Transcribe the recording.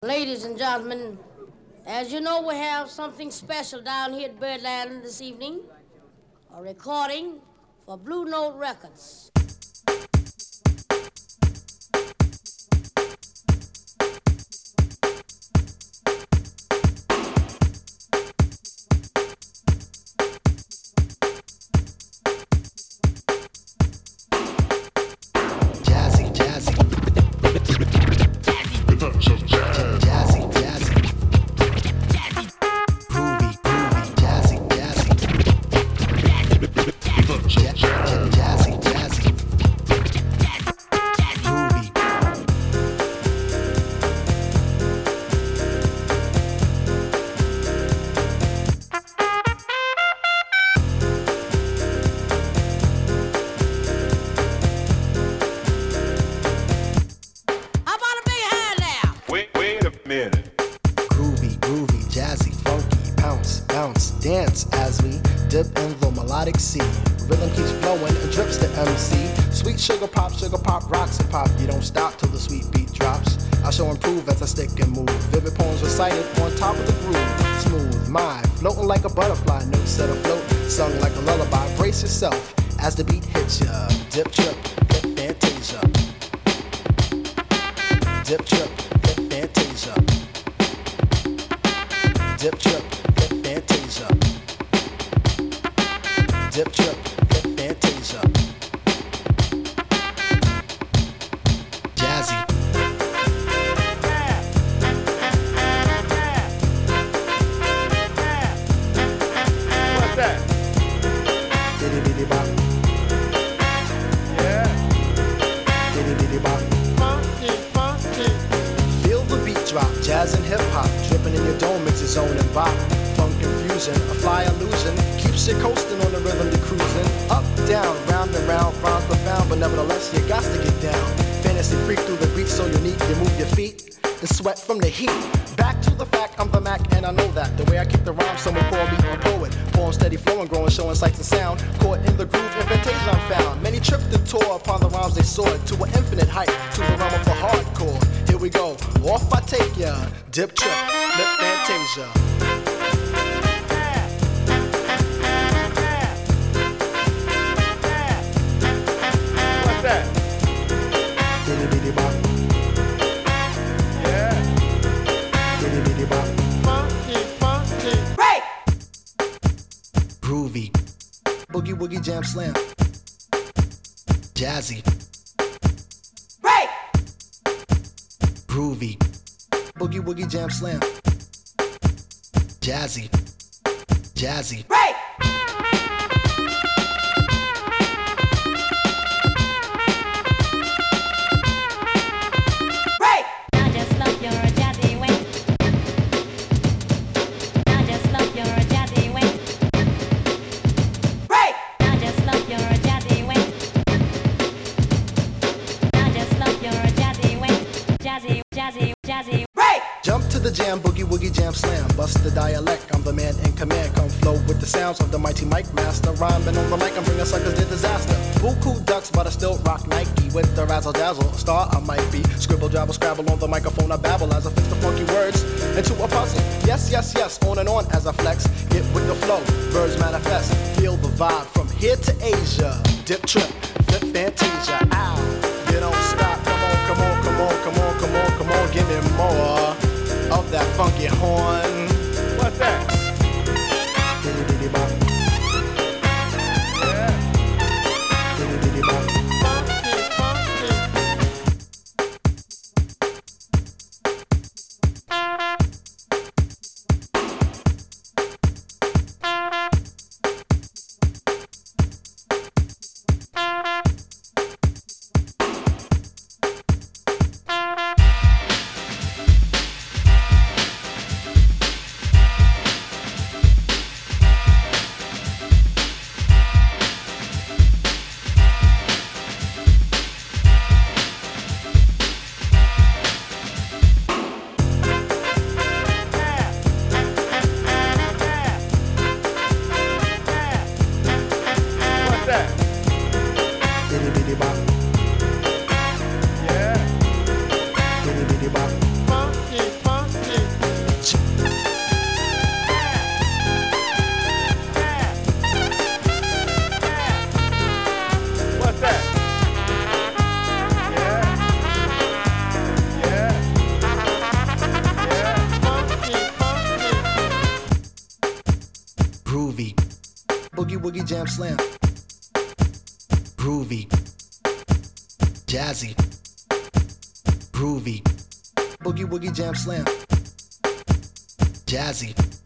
Ladies and gentlemen, as you know, we have something special down here at Birdland this evening. A recording for Blue Note Records. Sugar pop, rocks and pop. You don't stop till the sweet beat drops. I shall improve as I stick and move. Vivid poems recited on top of the groove. Smooth mind, floating like a butterfly. Notes set afloat, sung like a lullaby. Brace yourself as the beat hits ya. Dip, trip, hip, fantasia. Dip, trip, hip, fantasia. Dip, trip, hip, fantasia. Dip, trip, hip, fantasia. Jazz and hip-hop, dripping in your dome makes its own and bop. Funk confusion, a fly illusion, keeps you coasting on the rhythm you're cruising. Up, down, round and round, rhymes profound, but nevertheless you got to get down. Fantasy freak through the beat so unique, you move your feet and sweat from the heat. Back to the fact, I'm the Mac and I know that. The way I kick the rhyme, someone call me a poet. Poem steady flowing, growing, showing sights and sound. Caught in the groove, invitation I'm found. Many tripped and tore upon the rhymes they soared to an infinite height, to the realm of the hardcore. Here we go, off I take ya. Dip, trip, lip, fantasia. What's that? Bitty bitty bop. Yeah. Bitty bitty bop. Funky, funky. Right! Groovy. Boogie woogie jam slam. Jazzy. Right! Groovy. Boogie woogie jam slam. Jazzy. Jazzy. Right! Right! I just love your jazzy way. I just love your jazzy way. Right! I just love your jazzy way. I just love your jazzy way. Jazzy, jazzy, jazzy. Right! Jump to the jam, boogie woogie jam slam. Bust the dialect, I'm the man in command. Come flow with the sounds of the mighty mic master. Rhyming on the mic, I'm bringing suckers to disaster. Buku ducks, but I still rock Nike. With the razzle dazzle, a star I might be. Scribble, jabble, scrabble on the microphone, I babble as I fix the funky words into a puzzle. Yes, yes, yes, on and on as I flex. Get with the flow, birds manifest. Feel the vibe from here to Asia. Dip, trip, flip, fantasia. Ow, you don't stop. Come on, come on, come on, come on, come on, come on, give me more of that funky horn. What's that? Bitty bitty bop. Yeah. Bitty bitty bop. Funky, funky. woogie jam slam. Groovy, jazzy, groovy. Boogie woogie jam slam. Jazzy.